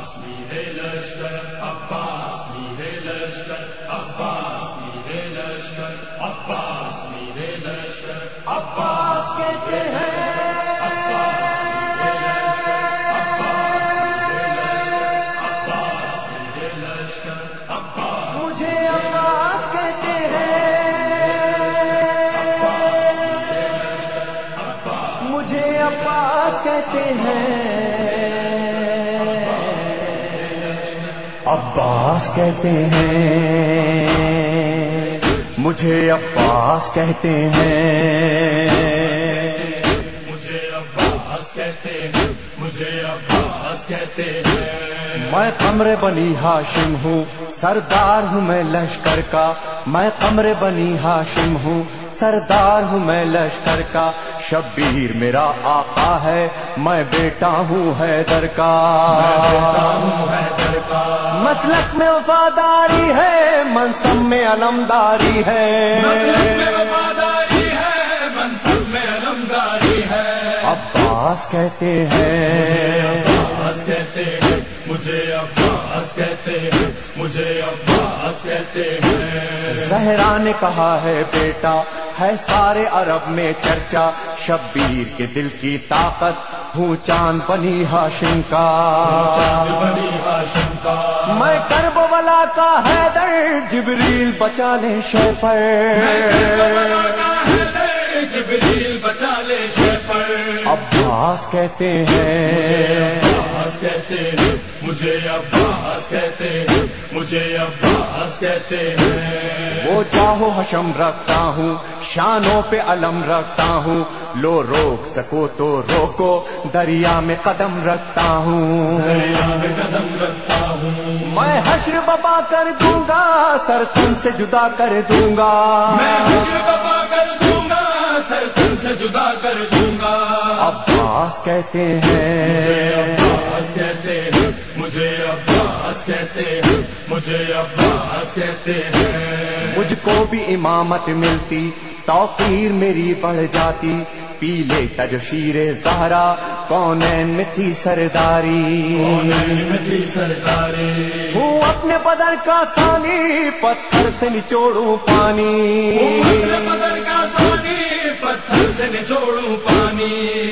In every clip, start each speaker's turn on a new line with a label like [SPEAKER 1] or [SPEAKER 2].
[SPEAKER 1] عباس میرے لشکر، عباس میرے لشکر، عباس میرے لشکر، عباس میرے لشکر، عباس کہتے ہیں
[SPEAKER 2] عباس کہتے ہیں، عباس کہتے ہیں، مجھے عباس کہتے ہیں،
[SPEAKER 1] مجھے عباس کہتے ہیں، مجھے عباس کہتے ہیں۔
[SPEAKER 2] میں قمر بنی ہاشم ہوں، سردار ہوں میں لشکر کا، میں قمر بنی ہاشم ہوں، سردار ہوں میں لشکر کا، شبیر میرا آقا ہے، میں بیٹا ہوں حیدر کا، مسلک میں وفاداری ہے، منصب میں علمداری ہے،
[SPEAKER 1] منصب میں علمداری ہے۔
[SPEAKER 2] عباس کہتے ہیں،
[SPEAKER 1] عباس کہتے ہیں، مجھے عباس کہتے ہیں، مجھے عباس کہتے ہیں۔
[SPEAKER 2] زہرا نے کہا ہے بیٹا ہے سارے عرب میں چرچا، شبیر کے دل کی طاقت ہوں چاند بنی ہاشم کا،
[SPEAKER 1] چاند بنی ہاشم کا،
[SPEAKER 2] میں کرب ولا کا حیدر، جبریل بچا لے شیفر،
[SPEAKER 1] جبریل بچا لے شیفر۔
[SPEAKER 2] عباس کہتے ہیں،
[SPEAKER 1] عباس کہتے ہیں، مجھے عباس کہتے ہیں، مجھے عباس کہتے ہیں۔
[SPEAKER 2] وہ جاہو حشم رکھتا ہوں، شانوں پہ علم رکھتا ہوں، لو روک سکو تو روکو، دریا میں قدم رکھتا ہوں،
[SPEAKER 1] دریا میں قدم رکھتا ہوں۔
[SPEAKER 2] میں حشر بپا کر دوں گا، سر تن سے جدا کر دوں گا،
[SPEAKER 1] میں حشر بپا کر دوں گا، سر تن سے جدا کر دوں گا۔
[SPEAKER 2] عباس کہتے ہیں،
[SPEAKER 1] عباس کہتے ہیں، مجھے عباس کہتے ہیں، مجھے عباس کہتے ہیں۔
[SPEAKER 2] مجھ کو بھی امامت ملتی، توقیر میری بڑھ جاتی، پی لیتا جو شیر زہرا، کونین میں تھی سرداری،
[SPEAKER 1] کونین میں تھی سرداری،
[SPEAKER 2] ہوں اپنے بدر کا ثانی، پتھر سے نچوڑوں پانی،
[SPEAKER 1] اپنے بدر کا ثانی، پتھر سے نچوڑوں پانی۔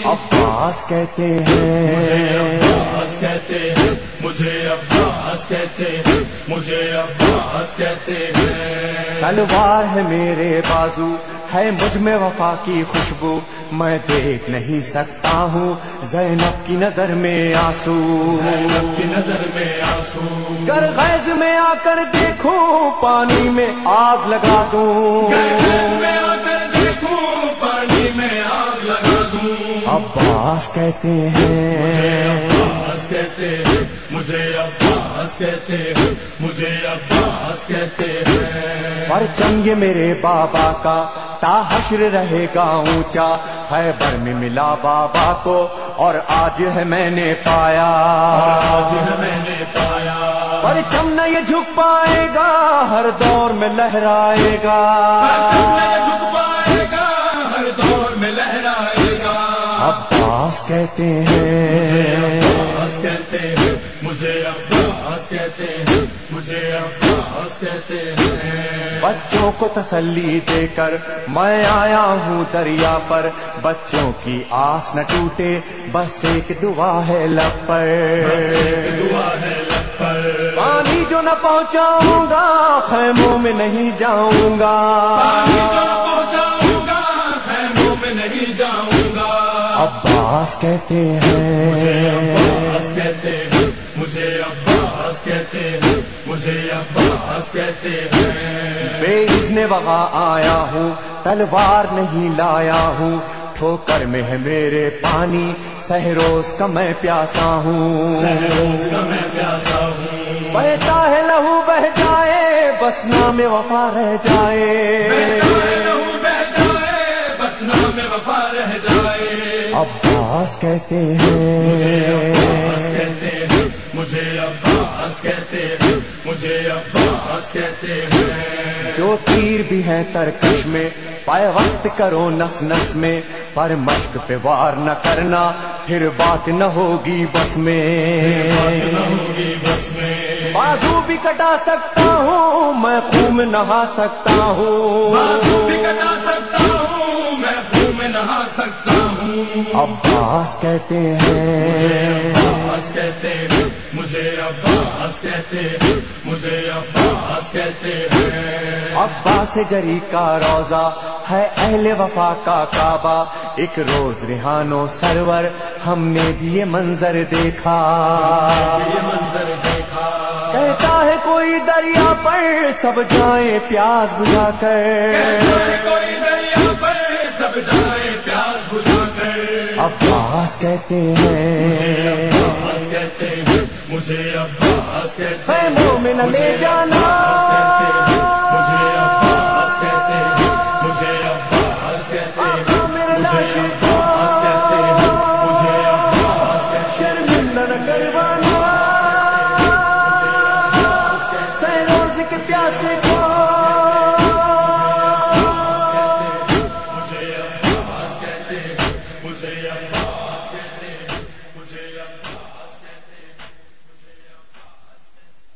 [SPEAKER 2] عباس کہتے ہیں،
[SPEAKER 1] عباس کہتے ہیں، مجھے عباس کہتے ہیں، مجھے عباس کہتے ہیں۔
[SPEAKER 2] تلوار ہے میرے بازو، ہے مجھ میں وفا کی خوشبو، میں دیکھ نہیں سکتا ہوں زینب کی نظر میں آنسو،
[SPEAKER 1] زینب کی نظر میں آنسو،
[SPEAKER 2] گر غیظ میں آ کر دیکھوں پانی میں آگ لگا دوں،
[SPEAKER 1] گر غیظ میں آ کر دیکھوں پانی میں آگ لگا دوں۔
[SPEAKER 2] عباس کہتے ہیں،
[SPEAKER 1] عباس کہتے ہیں، مجھے عباس کہتے ہیں، مجھے عباس کہتے ہیں۔
[SPEAKER 2] پرچم یہ میرے بابا کا تا حشر رہے گا اونچا، خیبر میں ملا بابا کو اور آج ہے میں نے پایا،
[SPEAKER 1] آج ہے میں نے پایا،
[SPEAKER 2] پرچم نہ یہ جھک پائے گا، ہر دور میں لہرائے گا،
[SPEAKER 1] پرچم نہ یہ جھک پائے گا، ہر دور میں لہرائے گا۔
[SPEAKER 2] عباس کہتے ہیں،
[SPEAKER 1] عباس کہتے ہیں، مجھے عباس کہتے ہیں، مجھے عباس کہتے ہیں۔
[SPEAKER 2] بچوں کو تسلی دے کر میں آیا ہوں دریا پر، بچوں کی آس نہ ٹوٹے، بس ایک دعا ہے لب پر،
[SPEAKER 1] دعا ہے لب پر،
[SPEAKER 2] پانی جو نہ پہنچاؤں گا خیموں میں نہیں جاؤں گا،
[SPEAKER 1] پانی جو نہ پہنچاؤں گا خیموں میں نہیں جاؤں گا۔
[SPEAKER 2] عباس کہتے ہیں،
[SPEAKER 1] عباس کہتے ہیں، مجھے عباس کہتے ہیں، مجھے عباس کہتے ہیں۔
[SPEAKER 2] بے اذن وہاں آیا ہوں، تلوار نہیں لایا ہوں، ٹھوکر میں ہے میرے پانی، سہروز کا میں پیاسا ہوں،
[SPEAKER 1] سہروز کا میں پیاسا ہوں،
[SPEAKER 2] بہتا ہے لہو بہ جائے، بس نام وفا رہ جائے،
[SPEAKER 1] بہتا ہے لہو بہ جائے، بس نام وفا رہ جائے۔
[SPEAKER 2] عباس کہتے ہیں،
[SPEAKER 1] عباس کہتے ہیں، مجھے عباس کہتے ہیں، مجھے عباس کہتے ہیں۔
[SPEAKER 2] جو تیر بھی ہے ترکش میں پائے وقت کرو نس نس میں، پر مشق پہ وار نہ کرنا پھر بات نہ ہوگی بس میں، بازو بھی کٹا سکتا ہوں میں خون میں نہا سکتا ہوں،
[SPEAKER 1] بازو بھی کٹا سکتا ہوں میں خون میں نہا سکتا ہوں،
[SPEAKER 2] عباس کہتے ہیں
[SPEAKER 1] عباس کہتے ہیں مجھے عباس کہتے ہیں مجھے عباس کہتے ہیں،
[SPEAKER 2] عباس جری کا روزہ ہے اہل وفا کا کعبہ، ایک روز ریحانو سرور ہم نے بھی یہ منظر دیکھا،
[SPEAKER 1] یہ منظر دیکھا،
[SPEAKER 2] کہتا ہے کوئی دریا پر سب جائیں پیاس بجھا کر،
[SPEAKER 1] کوئی دریا پر سب جائے پیاس بجھا کر،
[SPEAKER 2] عباس کہتے ہیں
[SPEAKER 1] عباس کہتے ہیں مجھے عباس کہتے
[SPEAKER 2] اے
[SPEAKER 1] ہیں
[SPEAKER 2] مومن لے جانا،
[SPEAKER 1] مجھے عباس کہتے ہیں مجھے عباس کہتے ہیں مجھے عباس کہتے ہیں مجھے عباس کہتے ہیں،
[SPEAKER 2] شرمندہ نہ کروانا سہروز کے پیاسے کو،
[SPEAKER 1] مجھے عباس کہتے ہیں مجھے عباس کہتے ہیں۔